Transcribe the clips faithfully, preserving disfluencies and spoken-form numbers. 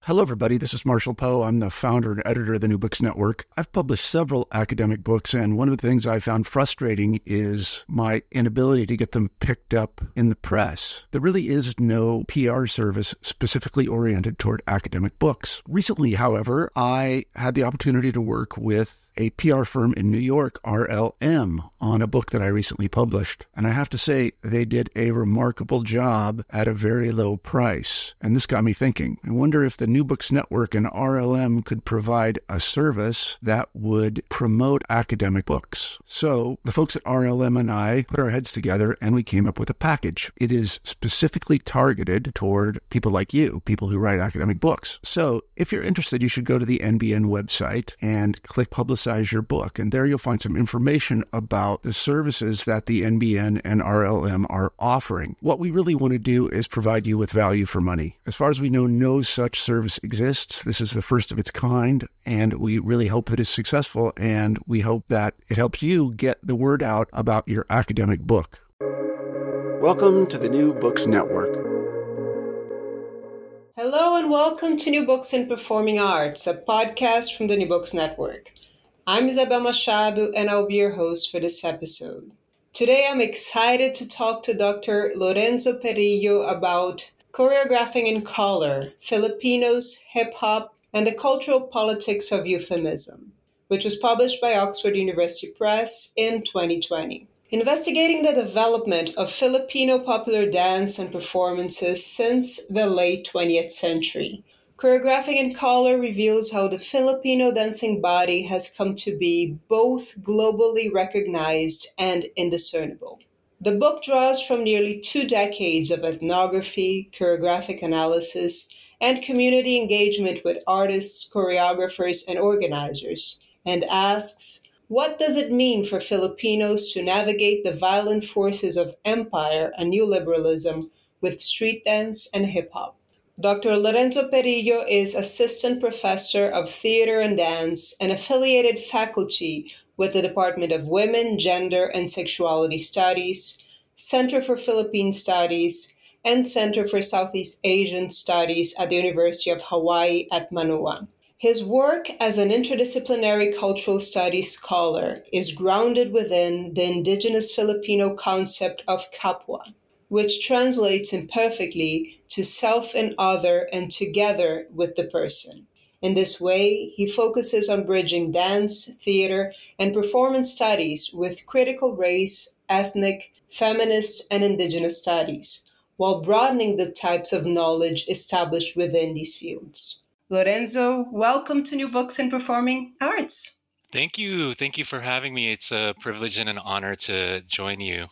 Hello, everybody. This is Marshall Poe. I'm the founder and editor of the New Books Network. I've published several academic books, and one of the things I found frustrating is my inability to get them picked up in the press. There really is no P R service specifically oriented toward academic books. Recently, however, I had the opportunity to work with a P R firm in New York, R L M, on a book that I recently published. And I have to say, they did a remarkable job at a very low price. And this got me thinking. I wonder if the New Books Network and R L M could provide a service that would promote academic books. So the folks at R L M and I put our heads together and we came up with a package. It is specifically targeted toward people like you, people who write academic books. So if you're interested, you should go to the N B N website and click Publicize your book. And there you'll find some information about the services that the N B N and R L M are offering. What we really want to do is provide you with value for money. As far as we know, no such service exists. This is the first of its kind, and we really hope that it's successful, and we hope that it helps you get the word out about your academic book. Welcome to the New Books Network. Hello and welcome to New Books in Performing Arts, a podcast from the New Books Network. I'm Isabel Machado, and I'll be your host for this episode. Today, I'm excited to talk to Doctor Lorenzo Perillo about Choreographing in Color, Filipinos, Hip-Hop, and the Cultural Politics of Euphemism, which was published by Oxford University Press in twenty twenty. Investigating the development of Filipino popular dance and performances since the late twentieth century. Choreographing in Color reveals how the Filipino dancing body has come to be both globally recognized and indiscernible. The book draws from nearly two decades of ethnography, choreographic analysis, and community engagement with artists, choreographers, and organizers, and asks, what does it mean for Filipinos to navigate the violent forces of empire and neoliberalism with street dance and hip-hop? Doctor Lorenzo Perillo is Assistant Professor of Theater and Dance and affiliated faculty with the Department of Women, Gender, and Sexuality Studies, Center for Philippine Studies, and Center for Southeast Asian Studies at the University of Hawaii at Manoa. His work as an interdisciplinary cultural studies scholar is grounded within the indigenous Filipino concept of kapwa, which translates imperfectly to self and other and together with the person. In this way, he focuses on bridging dance, theater, and performance studies with critical race, ethnic, feminist, and indigenous studies, while broadening the types of knowledge established within these fields. Lorenzo, welcome to New Books in Performing Arts. Thank you. Thank you for having me. It's a privilege and an honor to join you.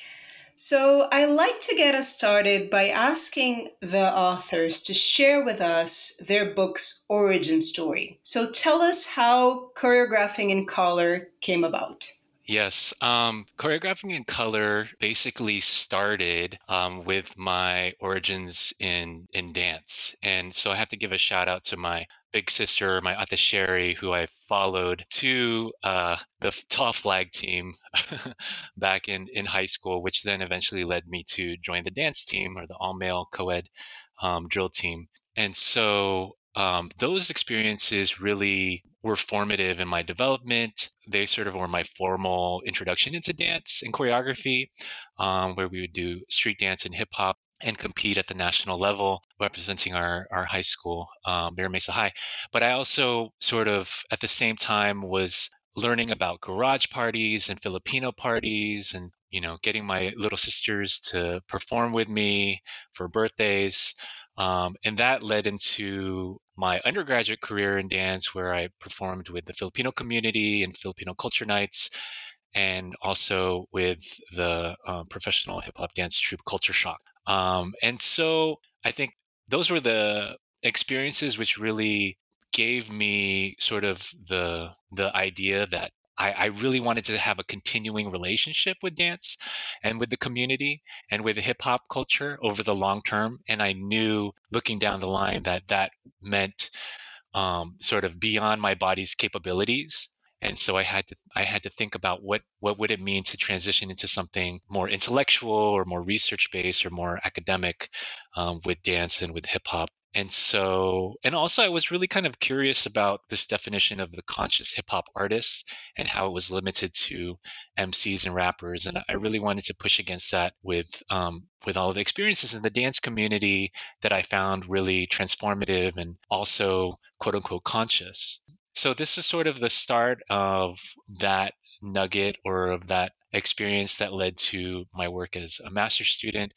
So I like to get us started by asking the authors to share with us their book's origin story. So tell us how Choreographing in Color came about. Yes, um, Choreographing in Color basically started um, with my origins in, in dance. And so I have to give a shout out to my big sister, my Ate Sherry, who I followed to uh, the tall flag team back in, in high school, which then eventually led me to join the dance team or the all-male co-ed um, drill team. And so um, those experiences really were formative in my development. They sort of were my formal introduction into dance and choreography, um, where we would do street dance and hip hop and compete at the national level, representing our, our high school, um, Mira Mesa High. But I also sort of, at the same time, was learning about garage parties and Filipino parties and, you know, getting my little sisters to perform with me for birthdays. Um, and that led into my undergraduate career in dance, where I performed with the Filipino community and Filipino culture nights, and also with the um, professional hip hop dance troupe Culture Shock. Um, and so I think those were the experiences which really gave me sort of the the idea that I, I really wanted to have a continuing relationship with dance and with the community and with the hip hop culture over the long term. And I knew looking down the line that that meant um, sort of beyond my body's capabilities. And so I had to I had to think about what what would it mean to transition into something more intellectual or more research based or more academic um, with dance and with hip hop. And so, and also I was really kind of curious about this definition of the conscious hip hop artist and how it was limited to M Cs and rappers. And I really wanted to push against that with, um, with all of the experiences in the dance community that I found really transformative and also quote unquote conscious. So this is sort of the start of that nugget or of that experience that led to my work as a master's student,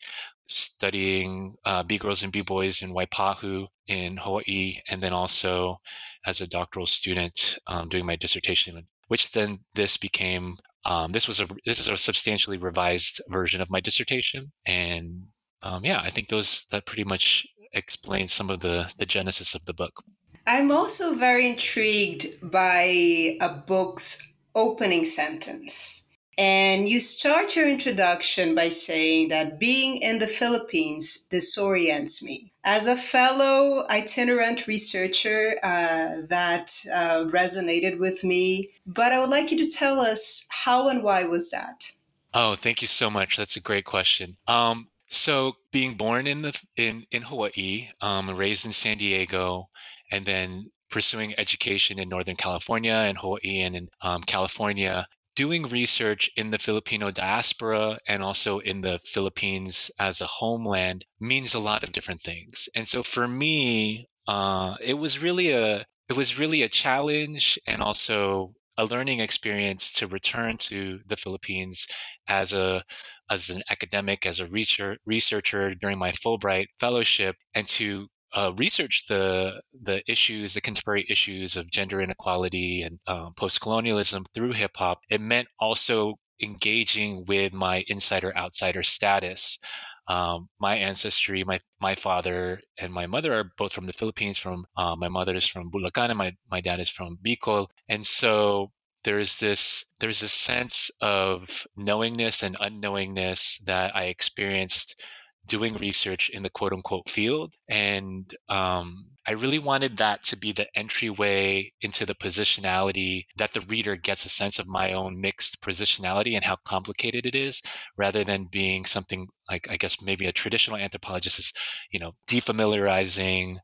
studying uh, B-girls and B-boys in Waipahu in Hawaii, and then also as a doctoral student um, doing my dissertation, which then this became, um, this was a, this is a substantially revised version of my dissertation. And um, yeah, I think those, that pretty much explains some of the, the genesis of the book. I'm also very intrigued by a book's opening sentence. And you start your introduction by saying that being in the Philippines disorients me. As a fellow itinerant researcher, uh, that uh, resonated with me. But I would like you to tell us how and why was that? Oh, thank you so much. That's a great question. Um, so being born in the in in Hawaii, um, raised in San Diego, and then pursuing education in Northern California and Hawaii and in um, California, doing research in the Filipino diaspora and also in the Philippines as a homeland means a lot of different things. And so for me, uh, it was really a it was really a challenge and also a learning experience to return to the Philippines as a as an academic, as a researcher researcher during my Fulbright fellowship, and to uh, research the the issues, the contemporary issues of gender inequality and um, post-colonialism through hip hop. It meant also engaging with my insider-outsider status. Um, my ancestry, my my father and my mother are both from the Philippines. From uh, my mother is from Bulacan, and my my dad is from Bicol, and so there's this there's a sense of knowingness and unknowingness that I experienced doing research in the quote unquote field. And um, I really wanted that to be the entryway into the positionality, that the reader gets a sense of my own mixed positionality and how complicated it is, rather than being something like, I guess, maybe a traditional anthropologist is, you know, defamiliarizing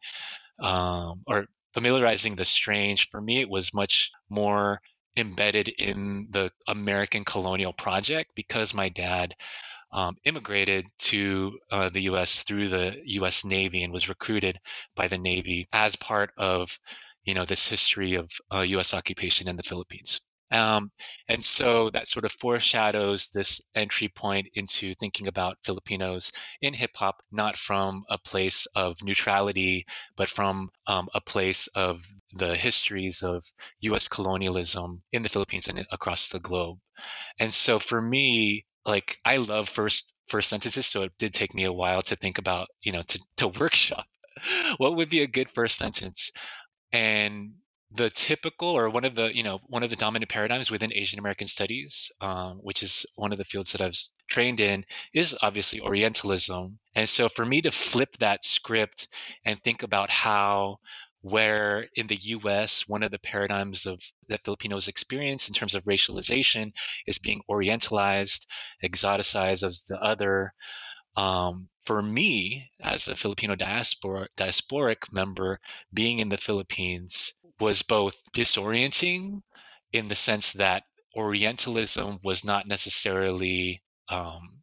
um, or familiarizing the strange. For me, it was much more embedded in the American colonial project because my dad Um, immigrated to uh, the U S through the U S Navy and was recruited by the Navy as part of, you know, this history of uh, U S occupation in the Philippines. Um, and so that sort of foreshadows this entry point into thinking about Filipinos in hip hop, not from a place of neutrality, but from um, a place of the histories of U S colonialism in the Philippines and across the globe. And so for me, like I love first first sentences, so it did take me a while to think about, you know, to to workshop what would be a good first sentence. And the typical or one of the, you know, one of the dominant paradigms within Asian American studies, um, which is one of the fields that I've trained in, is obviously Orientalism. And so for me to flip that script and think about how where in the U S, one of the paradigms of that Filipinos experience in terms of racialization is being Orientalized, exoticized as the other. Um, for me, as a Filipino diaspora, diasporic member, being in the Philippines was both disorienting in the sense that Orientalism was not necessarily um,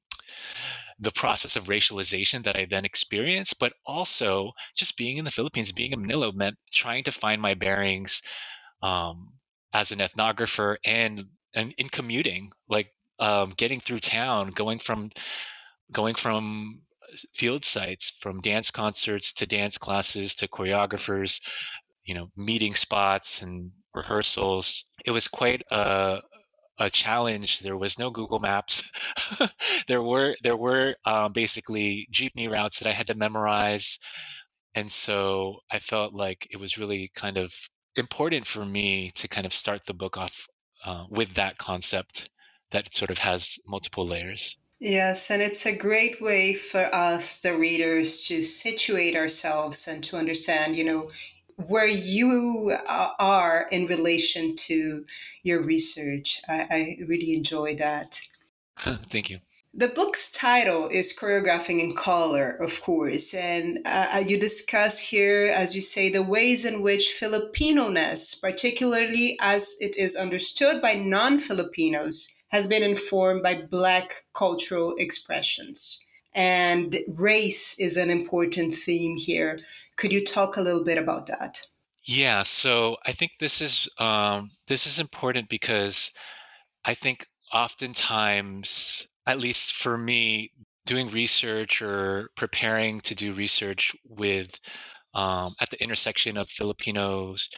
the process of racialization that I then experienced, but also just being in the Philippines, being in Manila meant trying to find my bearings um, as an ethnographer and, and in commuting, like um, getting through town, going from going from field sites, from dance concerts to dance classes to choreographers, you know, meeting spots and rehearsals. It was quite a a challenge. There was no Google Maps. there were there were um, basically jeepney routes that I had to memorize, and so I felt like it was really kind of important for me to kind of start the book off uh, with that concept that sort of has multiple layers. Yes, and it's a great way for us, the readers, to situate ourselves and to understand, you know, where you uh, are in relation to your research. I, I really enjoy that. Thank you. The book's title is Choreographing in Color, of course, and uh, you discuss here, as you say, the ways in which Filipino-ness, particularly as it is understood by non-Filipinos, has been informed by Black cultural expressions. And race is an important theme here. Could you talk a little bit about that? Yeah, so I think this is um, this is important because I think oftentimes, at least for me, doing research or preparing to do research with um, at the intersection of Filipinos,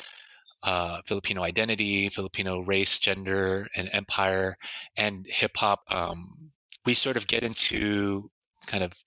uh, Filipino identity, Filipino race, gender, and empire, and hip hop, um, we sort of get into kind of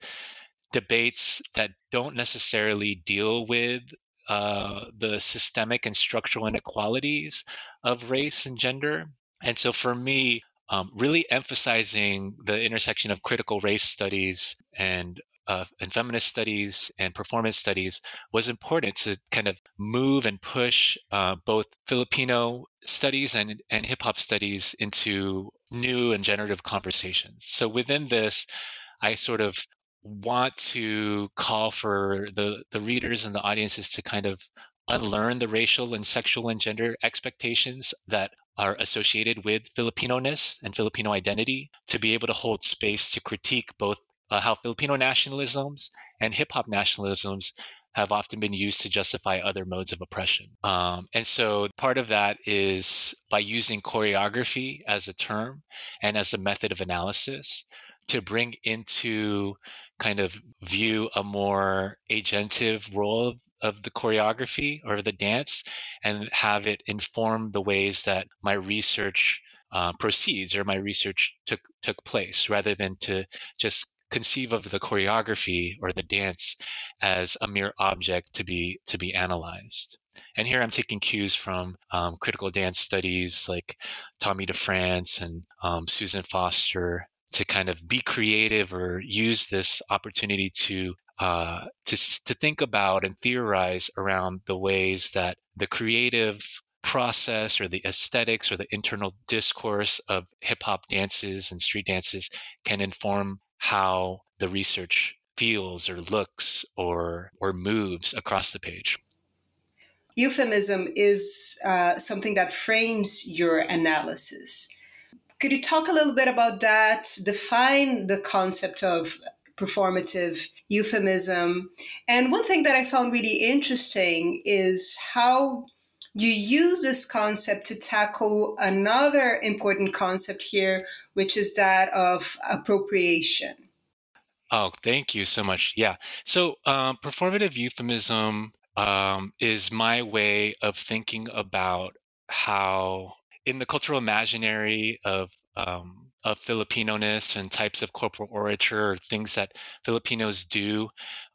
debates that don't necessarily deal with uh, the systemic and structural inequalities of race and gender. And so for me, um, really emphasizing the intersection of critical race studies and uh, and feminist studies and performance studies was important to kind of move and push uh, both Filipino studies and, and hip hop studies into new and generative conversations. So within this, I sort of want to call for the, the readers and the audiences to kind of unlearn the racial and sexual and gender expectations that are associated with Filipino-ness and Filipino identity, to be able to hold space to critique both uh, how Filipino nationalisms and hip-hop nationalisms have often been used to justify other modes of oppression. Um, and so part of that is by using choreography as a term and as a method of analysis to bring into kind of view a more agentive role of, of the choreography or the dance, and have it inform the ways that my research uh, proceeds or my research took took place, rather than to just conceive of the choreography or the dance as a mere object to be to be analyzed. And here I'm taking cues from um, critical dance studies like Tommy DeFrance and um, Susan Foster, to kind of be creative or use this opportunity to uh, to to think about and theorize around the ways that the creative process or the aesthetics or the internal discourse of hip hop dances and street dances can inform how the research feels or looks or or moves across the page. Euphemism is uh, something that frames your analysis. Could you talk a little bit about that? Define the concept of performative euphemism. And one thing that I found really interesting is how you use this concept to tackle another important concept here, which is that of appropriation. Oh, thank you so much. Yeah. So um, performative euphemism um, is my way of thinking about how in the cultural imaginary of um, of Filipino-ness and types of corporal orature, or things that Filipinos do,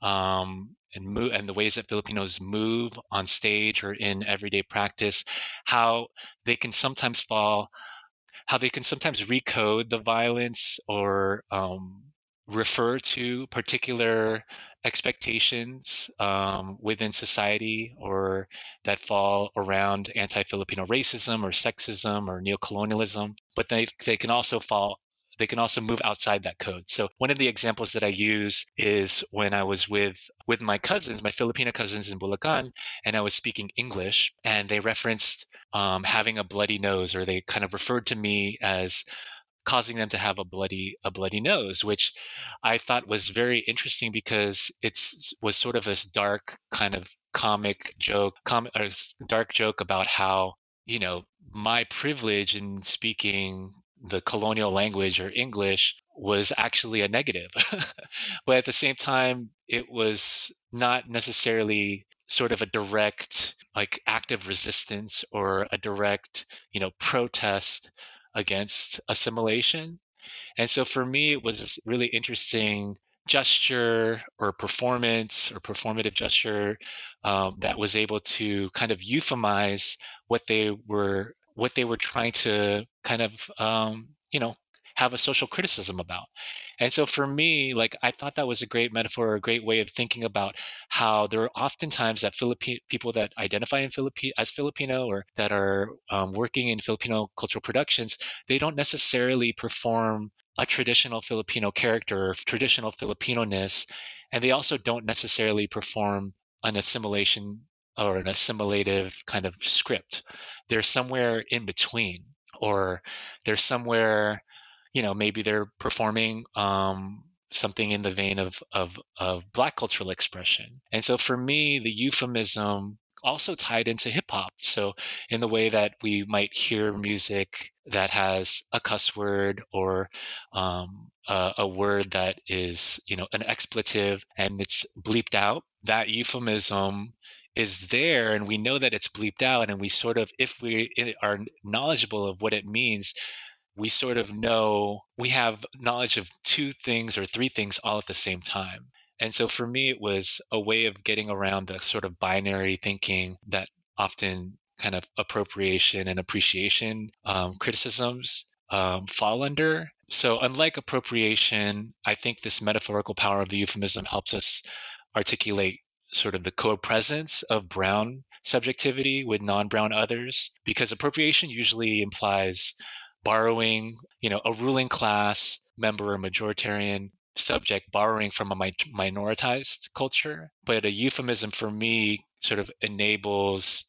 um, and move, and the ways that Filipinos move on stage or in everyday practice, how they can sometimes fall, how they can sometimes recode the violence or um, refer to particular expectations um, within society, or that fall around anti-Filipino racism or sexism or neocolonialism, but they, they can also fall they can also move outside that code. So one of the examples that I use is when I was with with my cousins, my Filipino cousins in Bulacan, and I was speaking English, and they referenced um, having a bloody nose, or they kind of referred to me as causing them to have a bloody a bloody nose, which I thought was very interesting because it's was sort of this dark kind of comic joke, com- or dark joke about how, you know, my privilege in speaking the colonial language or English was actually a negative. But at the same time, it was not necessarily sort of a direct, like, active resistance or a direct, you know, protest against assimilation. And so for me, it was really interesting gesture or performance or performative gesture um, that was able to kind of euphemize what they were what they were trying to kind of um, you know have a social criticism about. And so for me, like, I thought that was a great metaphor, a great way of thinking about how there are oftentimes that Philippi- people that identify in Philippi- as Filipino, or that are um, working in Filipino cultural productions, they don't necessarily perform a traditional Filipino character, or traditional Filipino-ness, and they also don't necessarily perform an assimilation or an assimilative kind of script. They're somewhere in between, or they're somewhere, you know, maybe they're performing um, something in the vein of, of, of Black cultural expression. And so for me, the euphemism also tied into hip hop. So in the way that we might hear music that has a cuss word or um, a, a word that is, you know, an expletive and it's bleeped out, that euphemism is there, and we know that it's bleeped out, and we sort of, if we are knowledgeable of what it means, we sort of know, we have knowledge of two things or three things all at the same time. And so for me, it was a way of getting around the sort of binary thinking that often kind of appropriation and appreciation um, criticisms um, fall under. So unlike appropriation, I think this metaphorical power of the euphemism helps us articulate sort of the co-presence of brown subjectivity with non-brown others, because appropriation usually implies borrowing, you know, a ruling class member or majoritarian subject borrowing from a mi- minoritized culture. But a euphemism for me sort of enables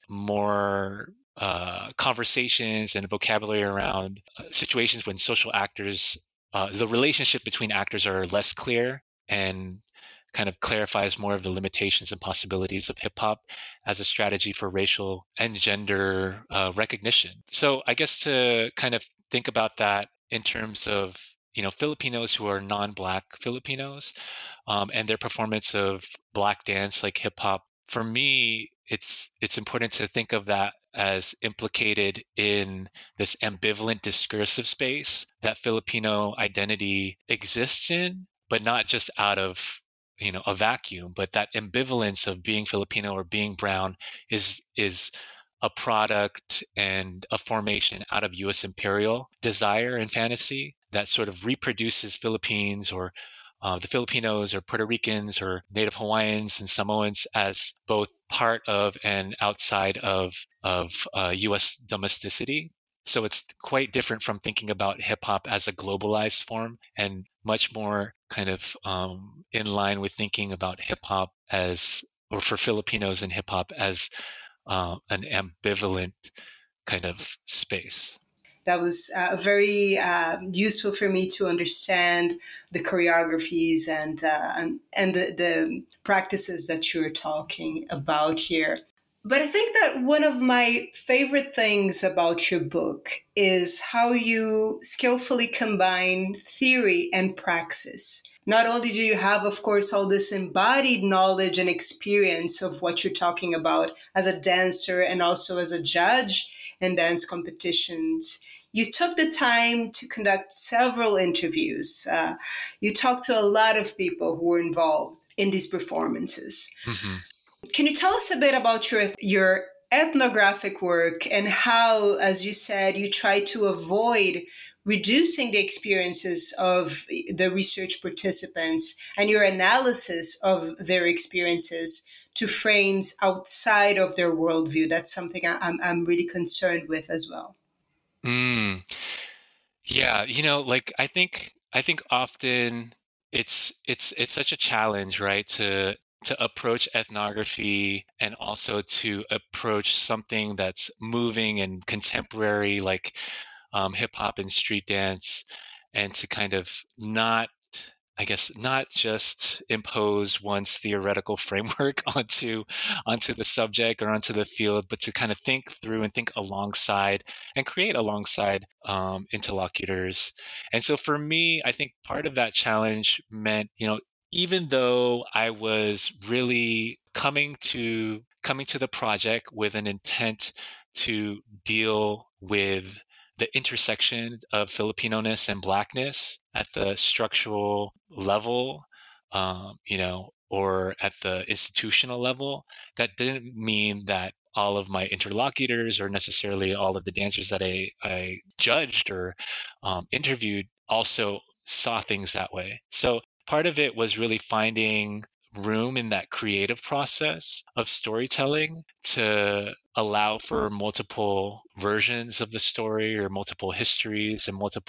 more uh, conversations and vocabulary around uh, situations when social actors, uh, the relationship between actors are less clear, and kind of clarifies more of the limitations and possibilities of hip hop as a strategy for racial and gender uh, recognition. So I guess to kind of think about that in terms of, you know, Filipinos who are non-Black Filipinos um, and their performance of Black dance like hip hop, for me, it's it's important to think of that as implicated in this ambivalent discursive space that Filipino identity exists in, but not just out of, you know, a vacuum, but that ambivalence of being Filipino or being brown is is a product and a formation out of U S imperial desire and fantasy that sort of reproduces Philippines or uh, the Filipinos or Puerto Ricans or Native Hawaiians and Samoans as both part of and outside of of uh, U S domesticity. So it's quite different from thinking about hip hop as a globalized form, and much more kind of um, in line with thinking about hip hop as, or for Filipinos in hip hop as uh, an ambivalent kind of space. That was uh, very uh, useful for me to understand the choreographies and uh, and, and the, the practices that you're talking about here. But I think that one of my favorite things about your book is how you skillfully combine theory and praxis. Not only do you have, of course, all this embodied knowledge and experience of what you're talking about as a dancer and also as a judge in dance competitions, you took the time to conduct several interviews. Uh, you talked to a lot of people who were involved in these performances. Mm-hmm. Can you tell us a bit about your your ethnographic work and how, as you said, you try to avoid reducing the experiences of the research participants and your analysis of their experiences to frames outside of their worldview? That's something I'm I'm really concerned with as well. Mm. Yeah, you know, like I think I think often it's it's it's such a challenge, right, to to approach ethnography and also to approach something that's moving and contemporary, like um, hip hop and street dance, and to kind of not, I guess, not just impose one's theoretical framework onto onto the subject or onto the field, but to kind of think through and think alongside and create alongside um, interlocutors. And so for me, I think part of that challenge meant, you know, even though I was really coming to coming to the project with an intent to deal with the intersection of Filipino-ness and Blackness at the structural level, um, you know, or at the institutional level, that didn't mean that all of my interlocutors or necessarily all of the dancers that I, I judged or um, interviewed also saw things that way. So part of it was really finding room in that creative process of storytelling to allow for multiple versions of the story or multiple histories and multiple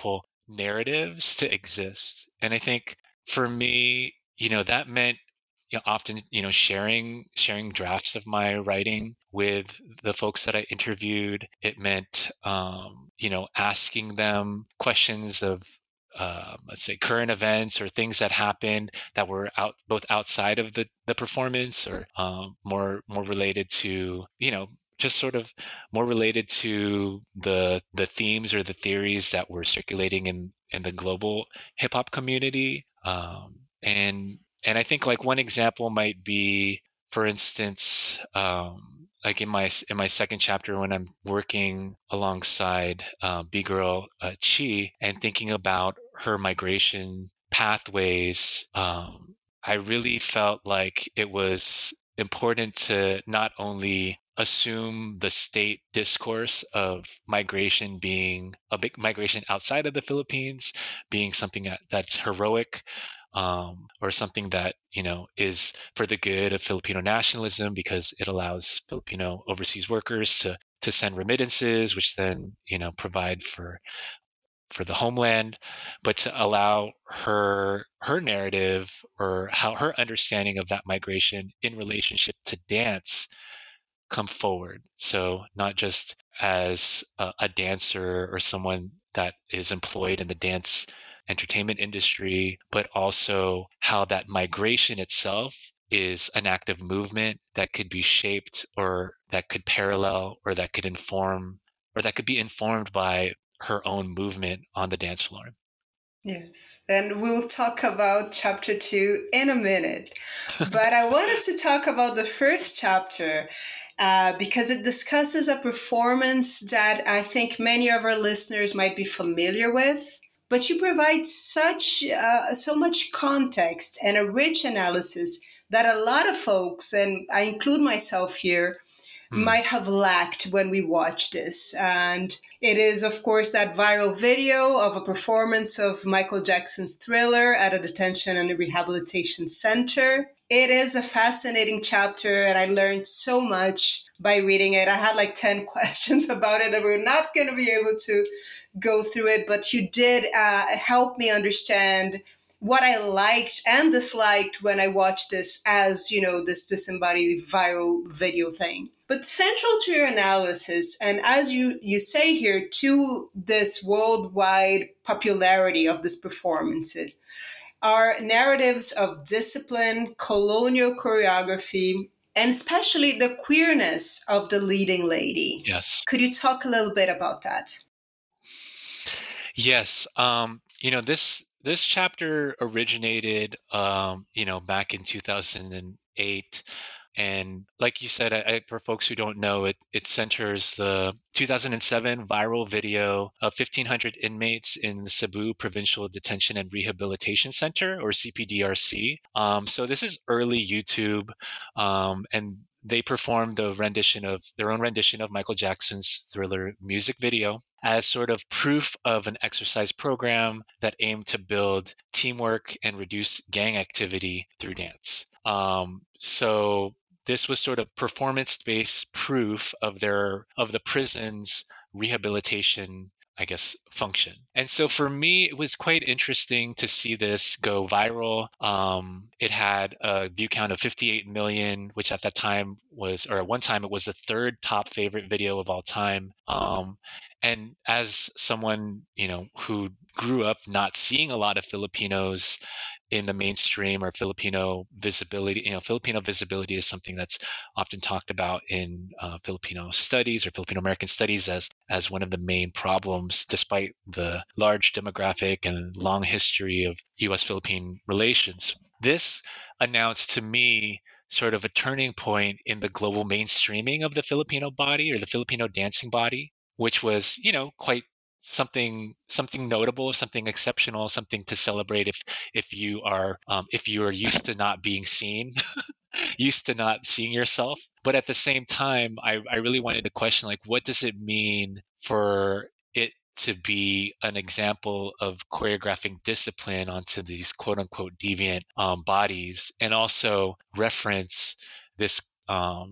narratives to exist. And I think for me, you know, that meant, you know, often, you know, sharing sharing drafts of my writing with the folks that I interviewed. It meant, um, you know, asking them questions of, um, let's say, current events or things that happened that were out both outside of the the performance, or um, more more related to, you know, just sort of more related to the the themes or the theories that were circulating in in the global hip hop community. Um, and and I think like one example might be, for instance, um, like in my in my second chapter when I'm working alongside uh, B-Girl uh, Chi and thinking about her migration pathways, um, I really felt like it was important to not only assume the state discourse of migration being a big migration outside of the Philippines, being something that, that's heroic, um, or something that, you know, is for the good of Filipino nationalism because it allows Filipino overseas workers to to send remittances, which then, you know, provide for for the homeland, but to allow her her narrative or how her understanding of that migration in relationship to dance come forward. So not just as a, a dancer or someone that is employed in the dance entertainment industry, but also how that migration itself is an active movement that could be shaped or that could parallel or that could inform or that could be informed by her own movement on the dance floor. Yes, and we'll talk about chapter two in a minute. But I want us to talk about the first chapter uh, because it discusses a performance that I think many of our listeners might be familiar with. But you provide such uh, so much context and a rich analysis that a lot of folks, and I include myself here, Hmm. might have lacked when we watched this. And it is, of course, that viral video of a performance of Michael Jackson's Thriller at a detention and rehabilitation center. It is a fascinating chapter, and I learned so much by reading it. I had like ten questions about it, and we're not going to be able to go through it, but you did uh, help me understand what I liked and disliked when I watched this as, you know, this disembodied viral video thing. But central to your analysis, and as you, you say here, to this worldwide popularity of this performance, are narratives of discipline, colonial choreography, and especially the queerness of the leading lady. Yes. Could you talk a little bit about that? Yes. Um, you know, this this chapter originated, um, you know, back in two thousand eight. And like you said, I, I, for folks who don't know, it, it centers the two thousand seven viral video of fifteen hundred inmates in the Cebu Provincial Detention and Rehabilitation Center, or C P D R C. Um, so this is early YouTube, um, and they performed the rendition of their own rendition of Michael Jackson's Thriller music video as sort of proof of an exercise program that aimed to build teamwork and reduce gang activity through dance. Um, so this was sort of performance-based proof of their of the prison's rehabilitation, I guess, function. And so for me, it was quite interesting to see this go viral. Um, it had a view count of fifty-eight million, which at that time was, or at one time, it was the third top favorite video of all time. Um, and as someone, you know, who grew up not seeing a lot of Filipinos in the mainstream or Filipino visibility, you know, Filipino visibility is something that's often talked about in uh, Filipino studies or Filipino American studies as as one of the main problems, despite the large demographic and long history of U S Philippine relations. This announced to me sort of a turning point in the global mainstreaming of the Filipino body or the Filipino dancing body, which was, you know, quite something something notable, something exceptional, something to celebrate if if you are um, if you are used to not being seen, used to not seeing yourself. But at the same time, I, I really wanted to question, like, what does it mean for it to be an example of choreographing discipline onto these quote unquote deviant um, bodies, and also reference this um,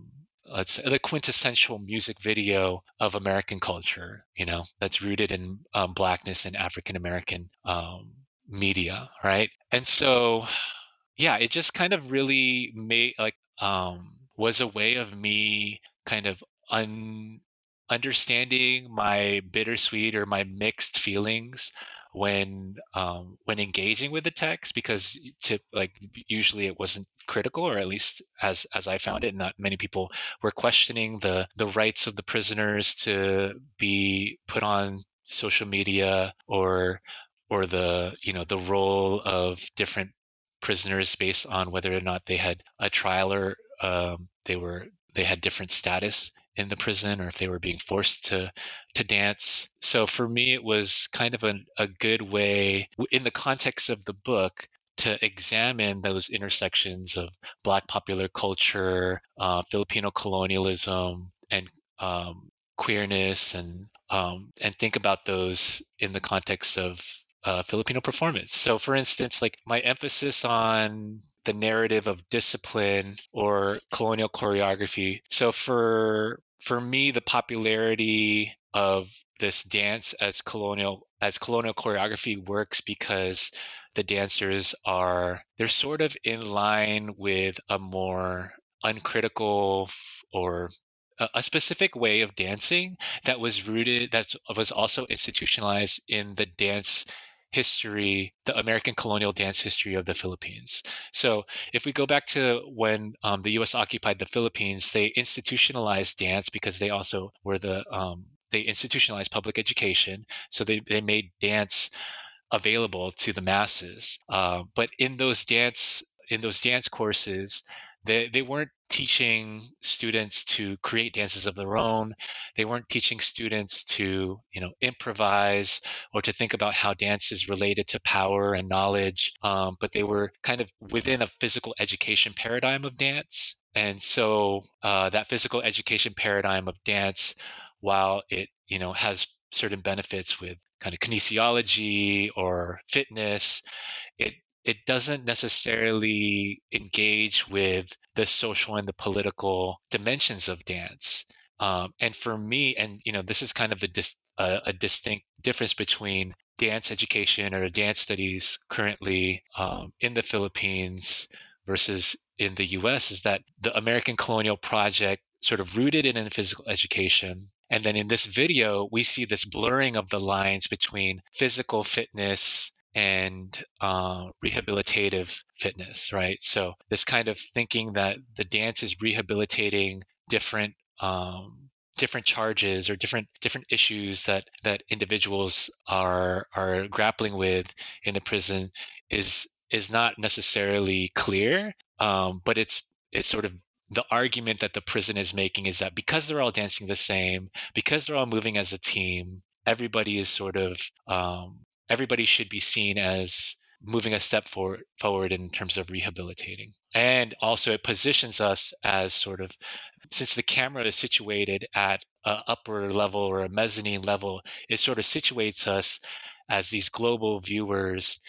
let's say, the quintessential music video of American culture, you know, that's rooted in um, Blackness and African American um, media, right? And so, yeah, it just kind of really made like um, was a way of me kind of un understanding my bittersweet or my mixed feelings when um, when engaging with the text, because to like usually it wasn't critical, or at least as as I found it, not many people were questioning the the rights of the prisoners to be put on social media, or or the you know the role of different prisoners based on whether or not they had a trial, or um, they were they had different status in the prison, or if they were being forced to to dance. So for me, it was kind of a, a good way in the context of the book to examine those intersections of Black popular culture, uh, Filipino colonialism, and um, queerness, and um, and think about those in the context of uh, Filipino performance. So for instance, like my emphasis on the narrative of discipline or colonial choreography. So for for me, the popularity of this dance as colonial as colonial choreography works because the dancers are they're sort of in line with a more uncritical or a, a specific way of dancing that was rooted that was also institutionalized in the dance history, the American colonial dance history of the Philippines. So if we go back to when um, the U S occupied the Philippines, they institutionalized dance because they also were the, um, they institutionalized public education. So they, they made dance available to the masses. Uh, but in those dance, in those dance courses, they, they weren't teaching students to create dances of their own. They weren't teaching students to, you know, improvise or to think about how dance is related to power and knowledge. Um, but they were kind of within a physical education paradigm of dance. And so uh, that physical education paradigm of dance, while it, you know, has certain benefits with kind of kinesiology or fitness, it it doesn't necessarily engage with the social and the political dimensions of dance. Um, and for me, and you know, this is kind of a, dis, uh, a distinct difference between dance education or dance studies currently um, in the Philippines versus in the U S, is that the American Colonial Project sort of rooted it in physical education. And then in this video, we see this blurring of the lines between physical fitness and uh, rehabilitative fitness, right? So this kind of thinking that the dance is rehabilitating different um, different charges or different different issues that that individuals are are grappling with in the prison is is not necessarily clear, um, but it's it's sort of the argument that the prison is making is that because they're all dancing the same, because they're all moving as a team, everybody is sort of um, everybody should be seen as moving a step forward, forward in terms of rehabilitating. And also it positions us as sort of, since the camera is situated at an upper level or a mezzanine level, it sort of situates us as these global viewers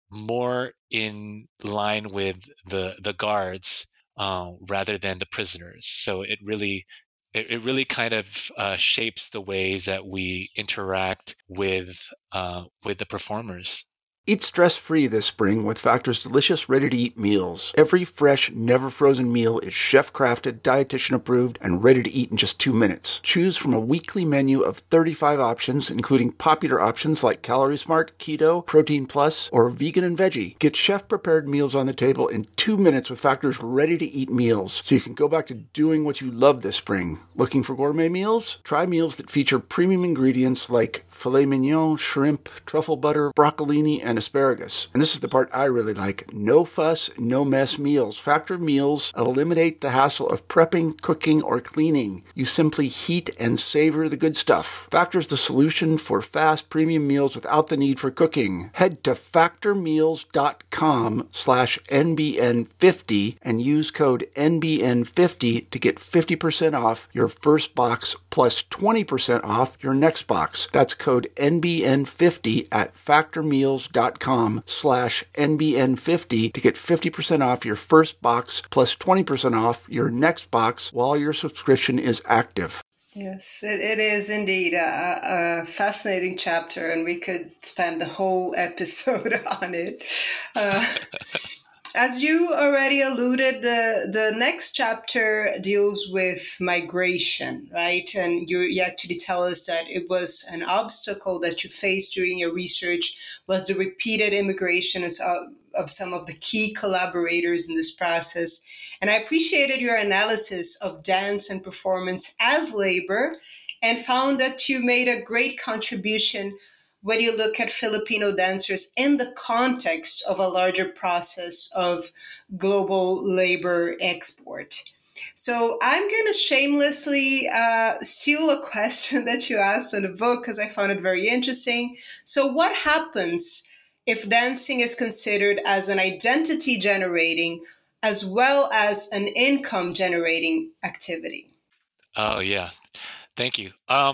more in line with the, the guards uh, rather than the prisoners. So it really It, it really kind of uh, shapes the ways that we interact with uh, with the performers. Eat stress-free this spring with Factor's delicious, ready-to-eat meals. Every fresh, never-frozen meal is chef-crafted, dietitian-approved, and ready to eat in just two minutes. Choose from a weekly menu of thirty-five options, including popular options like Calorie Smart, Keto, Protein Plus, or Vegan and Veggie. Get chef-prepared meals on the table in two minutes with Factor's ready-to-eat meals, so you can go back to doing what you love this spring. Looking for gourmet meals? Try meals that feature premium ingredients like filet mignon, shrimp, truffle butter, broccolini, and asparagus. And this is the part I really like. No fuss, no mess meals. Factor meals eliminate the hassle of prepping, cooking, or cleaning. You simply heat and savor the good stuff. Factor's the solution for fast premium meals without the need for cooking. Head to factormeals.com slash NBN50 and use code N B N fifty to get fifty percent off your first box plus twenty percent off your next box. That's code N B N fifty at factormeals.com dot-com slash NBN50 to get fifty percent off your first box plus twenty percent off your next box while your subscription is active. Yes, it, it is indeed a, a fascinating chapter, and we could spend the whole episode on it. Uh, As you already alluded, the, the next chapter deals with migration, right? And you, you actually tell us that it was an obstacle that you faced during your research was the repeated immigration of, of some of the key collaborators in this process. And I appreciated your analysis of dance and performance as labor and found that you made a great contribution when you look at Filipino dancers in the context of a larger process of global labor export. So I'm going to shamelessly uh, steal a question that you asked in the book because I found it very interesting. So what happens if dancing is considered as an identity generating as well as an income generating activity? Oh, yeah. Thank you. Um,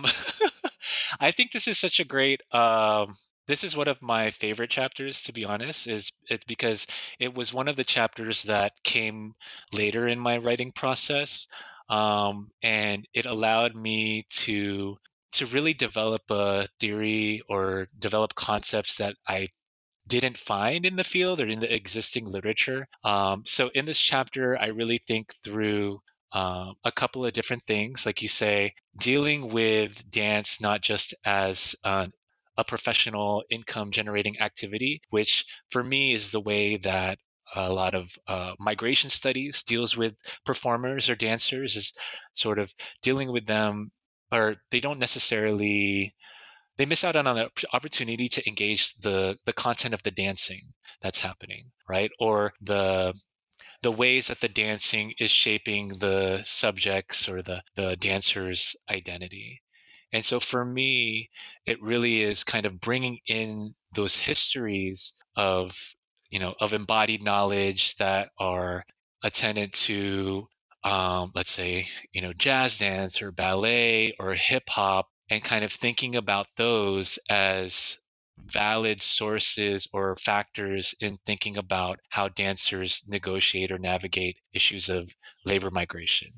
I think this is such a great. Um, this is one of my favorite chapters, to be honest, is it because it was one of the chapters that came later in my writing process, um, and it allowed me to to really develop a theory or develop concepts that I didn't find in the field or in the existing literature. Um, so in this chapter, I really think through um, a couple of different things, like you say, dealing with dance not just as an, a professional income generating activity, which for me is the way that a lot of uh, migration studies deals with performers or dancers, is sort of dealing with them, or they don't necessarily they miss out on an opportunity to engage the the content of the dancing that's happening, right? Or the the ways that the dancing is shaping the subjects or the the dancer's identity. And so for me, it really is kind of bringing in those histories of, you know, of embodied knowledge that are attendant to, um, let's say, you know, jazz dance or ballet or hip hop, and kind of thinking about those as valid sources or factors in thinking about how dancers negotiate or navigate issues of labor migration.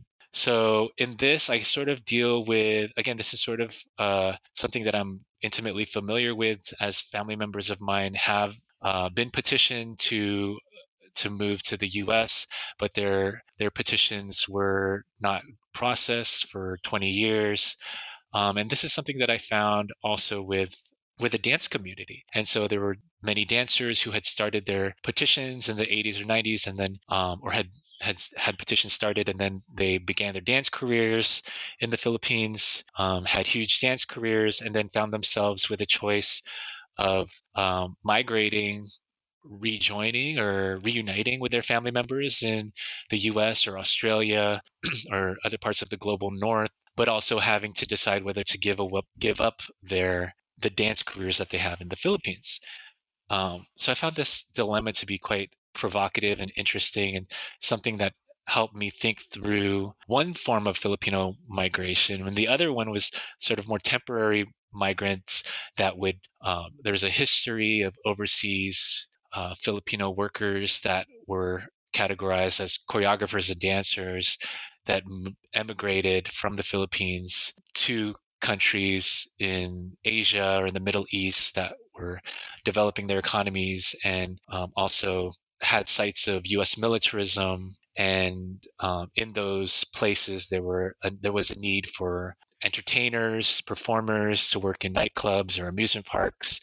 So in this, I sort of deal with, again, this is sort of uh, something that I'm intimately familiar with, as family members of mine have uh, been petitioned to to move to the U S, but their their petitions were not processed for twenty years. Um, and this is something that I found also with with the dance community. And so there were many dancers who had started their petitions in the eighties or nineties, and then um, or had had had petitions started, and then they began their dance careers in the Philippines, um, had huge dance careers, and then found themselves with a choice of um, migrating, rejoining, or reuniting with their family members in the U S or Australia or other parts of the global north, but also having to decide whether to give up give up their the dance careers that they have in the Philippines. Um, so I found this dilemma to be quite provocative and interesting, and something that helped me think through one form of Filipino migration, and the other one was sort of more temporary migrants that would, um, there's a history of overseas uh, Filipino workers that were categorized as choreographers and dancers that m- emigrated from the Philippines to countries in Asia or in the Middle East that were developing their economies, and um, also had sites of U S militarism. And um, in those places, there were a, there was a need for entertainers, performers to work in nightclubs or amusement parks,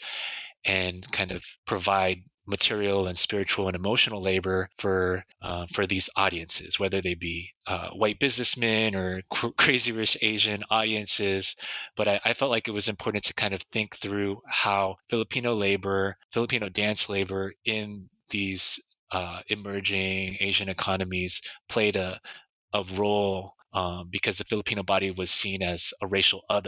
and kind of provide material and spiritual and emotional labor for uh, for these audiences, whether they be uh, white businessmen or cr- crazy rich Asian audiences. But I, I felt like it was important to kind of think through how Filipino labor, Filipino dance labor in these uh, emerging Asian economies played a, a role, um, because the Filipino body was seen as a racial other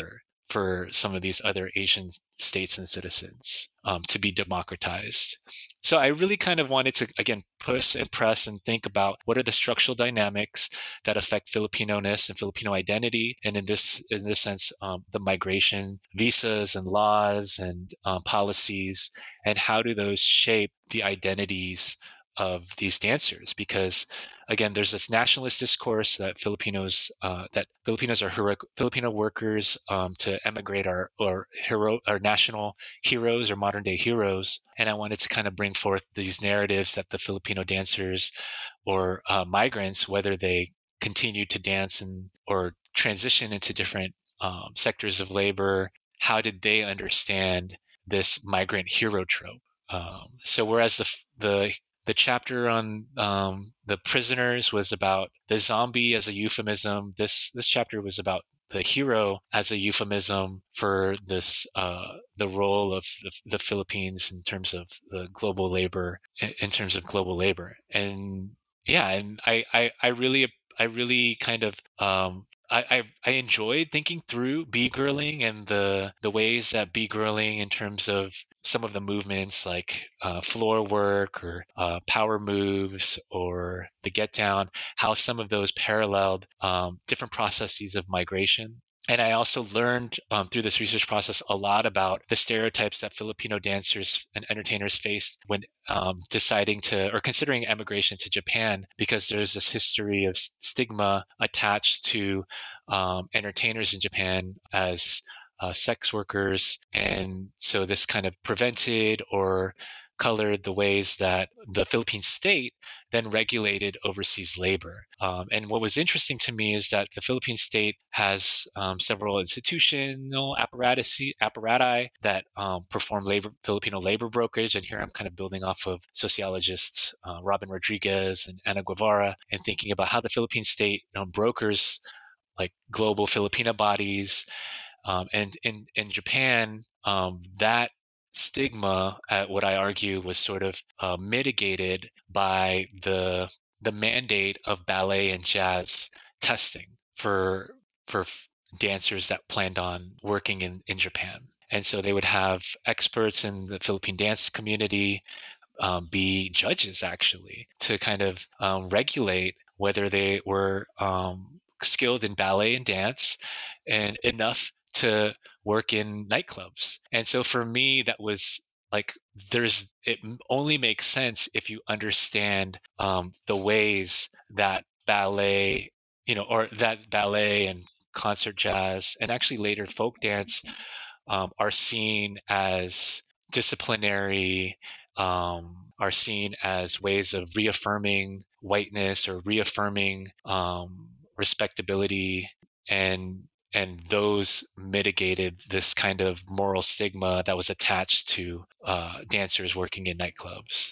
for some of these other Asian states and citizens um, to be democratized. So I really kind of wanted to, again, push and press and think about what are the structural dynamics that affect Filipino-ness and Filipino identity, and in this in this sense, um, the migration, visas and laws and um, policies, and how do those shape the identities of these dancers? Because again, there's this nationalist discourse that Filipinos uh, that Filipinos are heroic, Filipino workers um, to emigrate are or hero or national heroes or modern day heroes, and I wanted to kind of bring forth these narratives that the Filipino dancers or uh, migrants, whether they continue to dance and or transition into different um, sectors of labor, how did they understand this migrant hero trope? Um, so whereas the the the chapter on um, the prisoners was about the zombie as a euphemism, this this chapter was about the hero as a euphemism for this uh, the role of the, the Philippines in terms of the global labor, in terms of global labor, and yeah, and I I, I really I really kind of um, I, I, I enjoyed thinking through B-girling and the the ways that B-girling in terms of some of the movements like uh, floor work or uh, power moves or the get down, how some of those paralleled um, different processes of migration. And I also learned um, through this research process a lot about the stereotypes that Filipino dancers and entertainers faced when um, deciding to or considering emigration to Japan, because there's this history of stigma attached to um, entertainers in Japan as uh, sex workers. And so this kind of prevented or colored the ways that the Philippine state then regulated overseas labor. Um, and what was interesting to me is that the Philippine state has um, several institutional apparatus apparati that um, perform labor, Filipino labor brokerage. And here I'm kind of building off of sociologists uh, Robin Rodriguez and Ana Guevara, and thinking about how the Philippine state you know, brokers like global Filipina bodies. Um, and in, in Japan, um, that stigma, at what I argue, was sort of uh, mitigated by the the mandate of ballet and jazz testing for for dancers that planned on working in, in Japan. And so they would have experts in the Philippine dance community um, be judges, actually, to kind of um, regulate whether they were um, skilled in ballet and dance and enough to work in nightclubs. And so for me, that was like, there's, it only makes sense if you understand um, the ways that ballet, you know, or that ballet and concert jazz and actually later folk dance um, are seen as disciplinary, um, are seen as ways of reaffirming whiteness or reaffirming um, respectability, and and those mitigated this kind of moral stigma that was attached to uh, dancers working in nightclubs.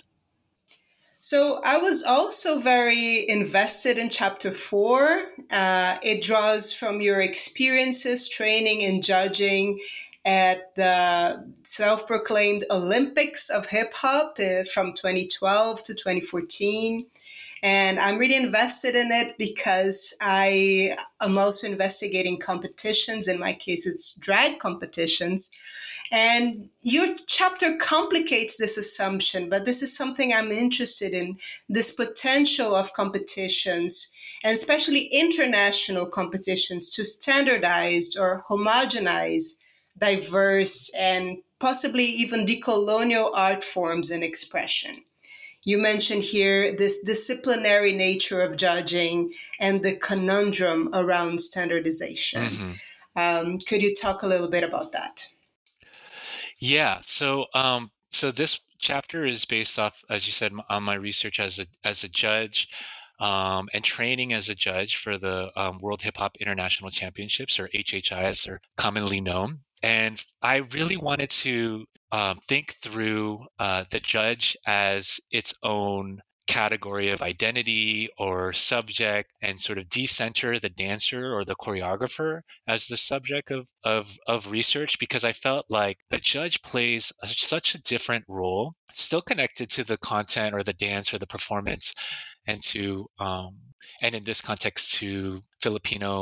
So I was also very invested in chapter four. Uh, it draws from your experiences training and judging at the self-proclaimed Olympics of hip hop uh, from twenty twelve to twenty fourteen. And I'm really invested in it because I am also investigating competitions. In my case, it's drag competitions. And your chapter complicates this assumption, but this is something I'm interested in, this potential of competitions, and especially international competitions, to standardize or homogenize diverse and possibly even decolonial art forms and expression. You mentioned here this disciplinary nature of judging and the conundrum around standardization. Mm-hmm. Um, could you talk a little bit about that? Yeah. So, um, so this chapter is based off, as you said, on my research as a as a judge um, and training as a judge for the um, World Hip Hop International Championships, or H H I as they're commonly known. And I really wanted to um, think through uh, the judge as its own category of identity or subject, and sort of decenter the dancer or the choreographer as the subject of, of, of research, because I felt like the judge plays a, such a different role, still connected to the content or the dance or the performance, and to um, and in this context to Filipino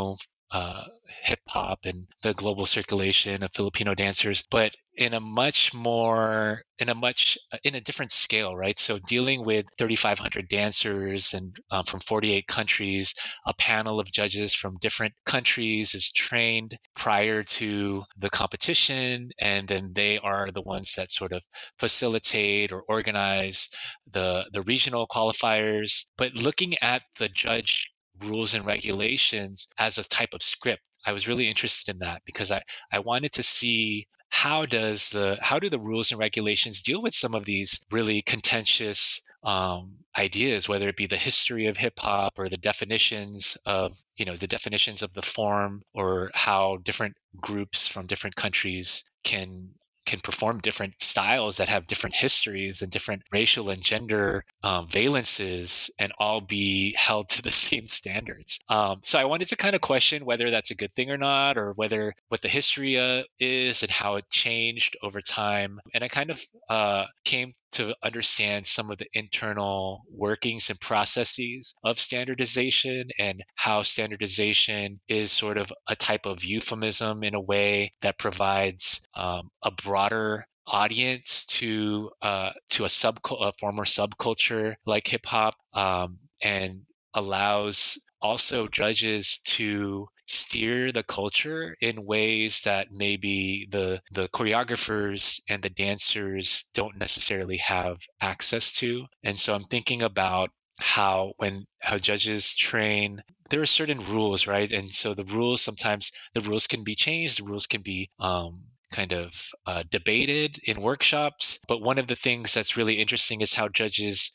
uh, hip hop and the global circulation of Filipino dancers, but in a much more, in a much, in a different scale, right? So dealing with thirty-five hundred dancers and um, from forty-eight countries, a panel of judges from different countries is trained prior to the competition, and then they are the ones that sort of facilitate or organize the the regional qualifiers. But looking at the judge rules and regulations as a type of script, I was really interested in that because I, I wanted to see how does the how do the rules and regulations deal with some of these really contentious um, ideas, whether it be the history of hip hop or the definitions of you know the definitions of the form, or how different groups from different countries can can perform different styles that have different histories and different racial and gender um, valences, and all be held to the same standards. Um, so I wanted to kind of question whether that's a good thing or not, or whether what the history uh, is and how it changed over time. And I kind of uh, came to understand some of the internal workings and processes of standardization, and how standardization is sort of a type of euphemism in a way that provides um, a broader audience to uh, to a sub a former subculture like hip hop, um, and allows also judges to steer the culture in ways that maybe the the choreographers and the dancers don't necessarily have access to. And so I'm thinking about how when how judges train, there are certain rules, right? And so the rules, sometimes the rules can be changed, the rules can be um, kind of uh, debated in workshops. But one of the things that's really interesting is how judges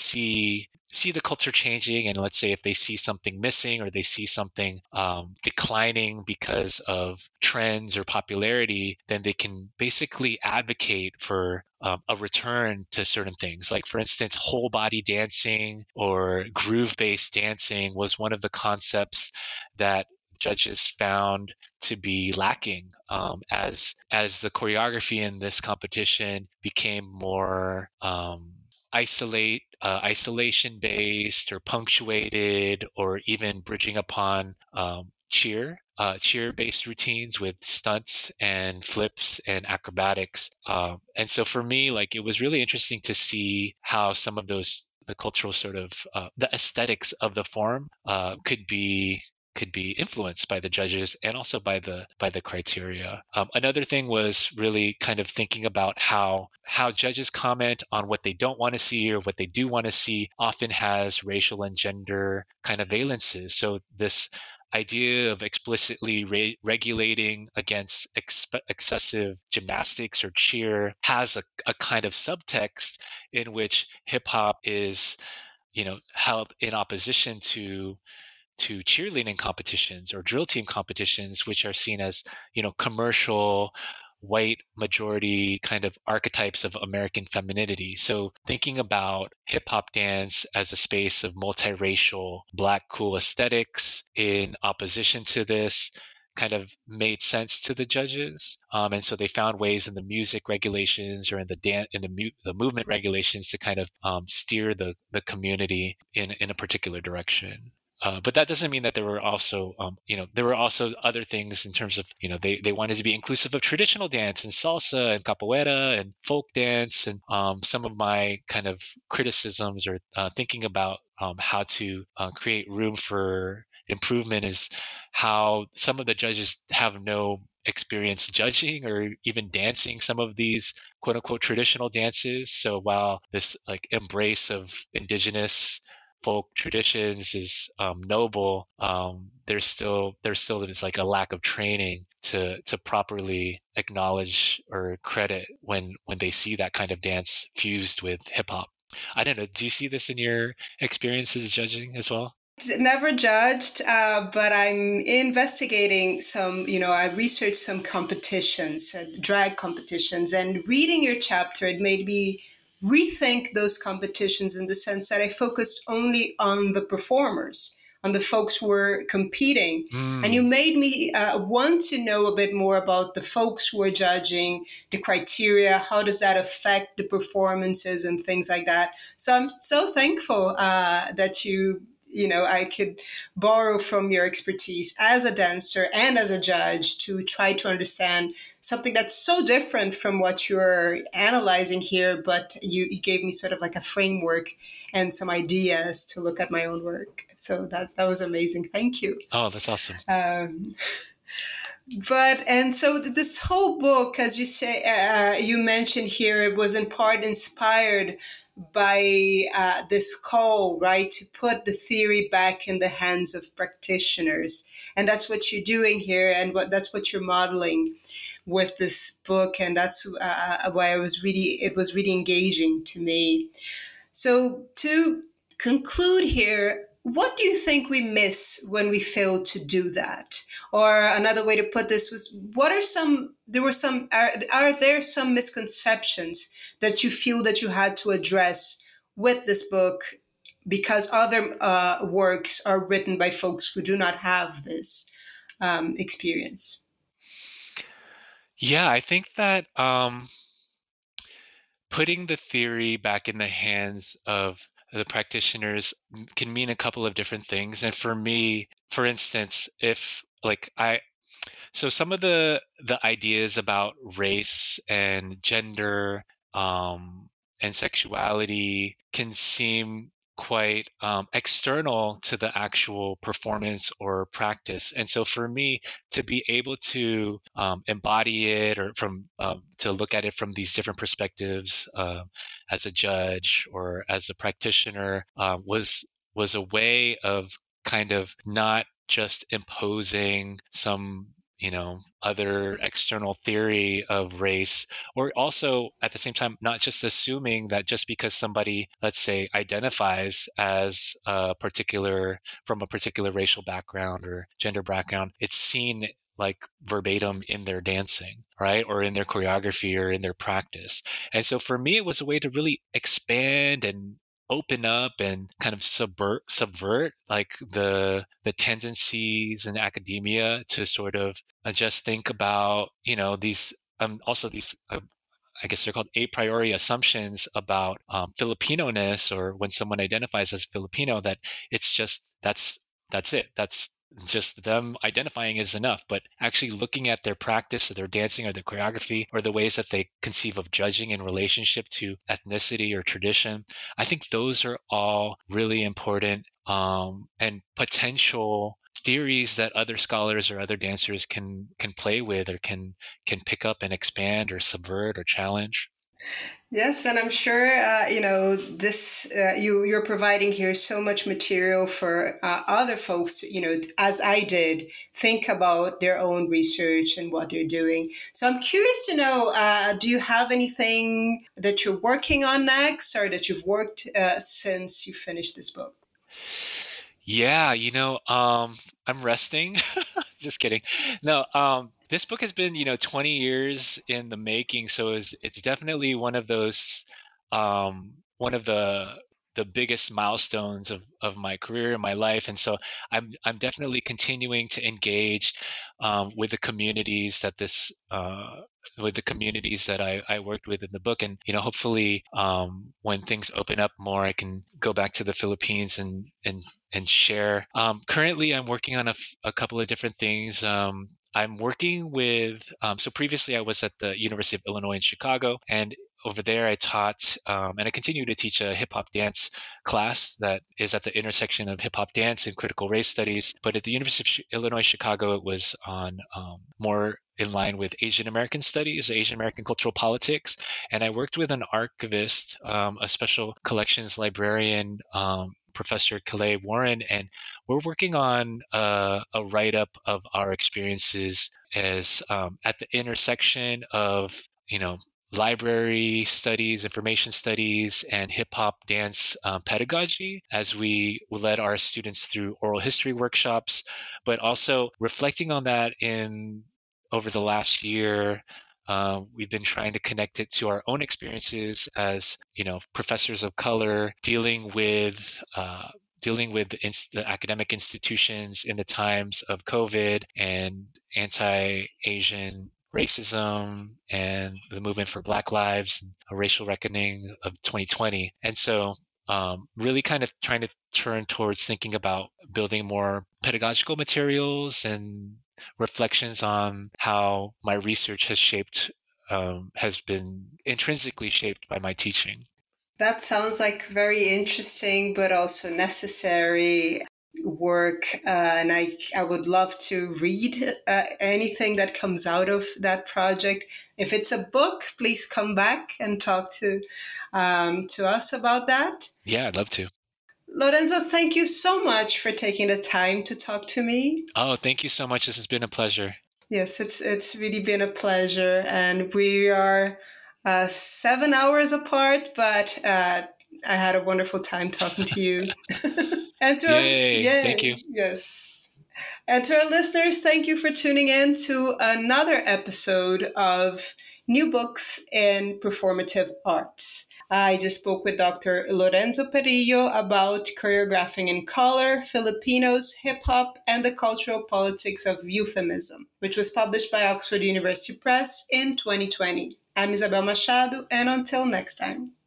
see see the culture changing, and let's say if they see something missing or they see something um, declining because of trends or popularity, then they can basically advocate for um, a return to certain things. Like, for instance, whole body dancing or groove-based dancing was one of the concepts that judges found to be lacking um, as as the choreography in this competition became more um, isolate uh, isolation based or punctuated, or even bridging upon um, cheer uh, cheer based routines with stunts and flips and acrobatics. Um, and so for me, like, it was really interesting to see how some of those the cultural sort of uh, the aesthetics of the form uh, could be could be influenced by the judges and also by the by the criteria. Um, another thing was really kind of thinking about how how judges comment on what they don't want to see or what they do want to see often has racial and gender kind of valences. So this idea of explicitly re- regulating against exp- excessive gymnastics or cheer has a, a kind of subtext in which hip hop is, you know, held in opposition to to cheerleading competitions or drill team competitions, which are seen as, you know, commercial, white majority kind of archetypes of American femininity. So thinking about hip hop dance as a space of multiracial, Black cool aesthetics in opposition to this kind of made sense to the judges. Um, and so they found ways in the music regulations or in the dan- in the, mu- the movement regulations to kind of um, steer the, the community in, in a particular direction. Uh, but that doesn't mean that there were also, um, you know, there were also other things in terms of, you know, they, they wanted to be inclusive of traditional dance and salsa and capoeira and folk dance. And um, some of my kind of criticisms or uh, thinking about um, how to uh, create room for improvement is how some of the judges have no experience judging or even dancing some of these quote unquote traditional dances. So while this like embrace of indigenous folk traditions is um, noble, um, there's still there's still is like a lack of training to to properly acknowledge or credit when when they see that kind of dance fused with hip hop. I don't know. Do you see this in your experiences judging as well? Never judged, uh, but I'm investigating some, you know, I researched some competitions, uh, drag competitions, and reading your chapter, it made me rethink those competitions in the sense that I focused only on the performers, on the folks who were competing. Mm. And you made me uh, want to know a bit more about the folks who are judging, the criteria, how does that affect the performances and things like that. So I'm so thankful uh, that you you know, I could borrow from your expertise as a dancer and as a judge to try to understand something that's so different from what you're analyzing here. But you, you gave me sort of like a framework and some ideas to look at my own work. So that, that was amazing. Thank you. Oh, that's awesome. Um, But, and so this whole book, as you say, uh, you mentioned here, it was in part inspired by uh, this call, right, to put the theory back in the hands of practitioners. And that's what you're doing here, and what that's what you're modeling with this book. And that's uh, why I was really, it was really engaging to me. So to conclude here, what do you think we miss when we fail to do that? Or another way to put this was, what are some, there were some, are, are there some misconceptions that you feel that you had to address with this book because other uh, works are written by folks who do not have this um, experience? Yeah, I think that um, putting the theory back in the hands of the practitioners can mean a couple of different things. And for me, for instance, if like I, so some of the the ideas about race and gender um, and sexuality can seem quite um, external to the actual performance or practice. And so for me to be able to um, embody it, or from um, to look at it from these different perspectives uh, as a judge or as a practitioner uh, was was a way of kind of not just imposing some you know, other external theory of race, or also at the same time, not just assuming that just because somebody, let's say, identifies as a particular, from a particular racial background or gender background, it's seen like verbatim in their dancing, right? Or in their choreography or in their practice. And so for me, it was a way to really expand and open up and kind of subvert subvert like the the tendencies in academia to sort of uh, just think about you know these um also these uh, I guess they're called a priori assumptions about um, Filipino-ness, or when someone identifies as Filipino, that it's just that's that's it that's just them identifying is enough. But actually looking at their practice or their dancing or their choreography or the ways that they conceive of judging in relationship to ethnicity or tradition, I think those are all really important um, and potential theories that other scholars or other dancers can can play with, or can can pick up and expand or subvert or challenge. Yes, and I'm sure uh, you know this. Uh, you you're providing here so much material for uh, other folks. You know, as I did, think about their own research and what they're doing. So I'm curious to know: uh, do you have anything that you're working on next, or that you've worked uh, since you finished this book? Yeah, you know, um, I'm resting. Just kidding. No, um, this book has been, you know, twenty years in the making, so it's it's definitely one of those, um, one of the the biggest milestones of of my career and my life. And so I'm I'm definitely continuing to engage um, with the communities that this uh, with the communities that I, I worked with in the book. And you know, hopefully, um, when things open up more, I can go back to the Philippines and and and share. Um, currently, I'm working on a, f- a couple of different things. Um, I'm working with, um, so previously I was at the University of Illinois in Chicago, and over there I taught, um, and I continue to teach a hip hop dance class that is at the intersection of hip hop dance and critical race studies. But at the University of Illinois Chicago, it was on um, more in line with Asian American studies, Asian American cultural politics. And I worked with an archivist, um, a special collections librarian, um, Professor Calais Warren, and we're working on uh, a write-up of our experiences as um, at the intersection of, you know, library studies, information studies, and hip hop dance um, pedagogy as we led our students through oral history workshops, but also reflecting on that in over the last year. Uh, we've been trying to connect it to our own experiences as, you know, professors of color dealing with uh, dealing with the, inst- the academic institutions in the times of COVID and anti-Asian racism and the movement for Black Lives, a racial reckoning of twenty twenty. And so um, really kind of trying to turn towards thinking about building more pedagogical materials and reflections on how my research has shaped, um, has been intrinsically shaped by my teaching. That sounds like very interesting, but also necessary work. Uh, and I, I would love to read uh, anything that comes out of that project. If it's a book, please come back and talk to, um, to us about that. Yeah, I'd love to. Lorenzo, thank you so much for taking the time to talk to me. Oh, thank you so much. This has been a pleasure. Yes, it's it's really been a pleasure. And we are uh, seven hours apart, but uh, I had a wonderful time talking to you. And to Yay, our, yay, thank you. Yes. And to our listeners, thank you for tuning in to another episode of New Books in Performative Arts. I just spoke with Doctor Lorenzo Perillo about choreographing in color, Filipinos, hip hop, and the cultural politics of euphemism, which was published by Oxford University Press in twenty twenty. I'm Isabel Machado, and until next time.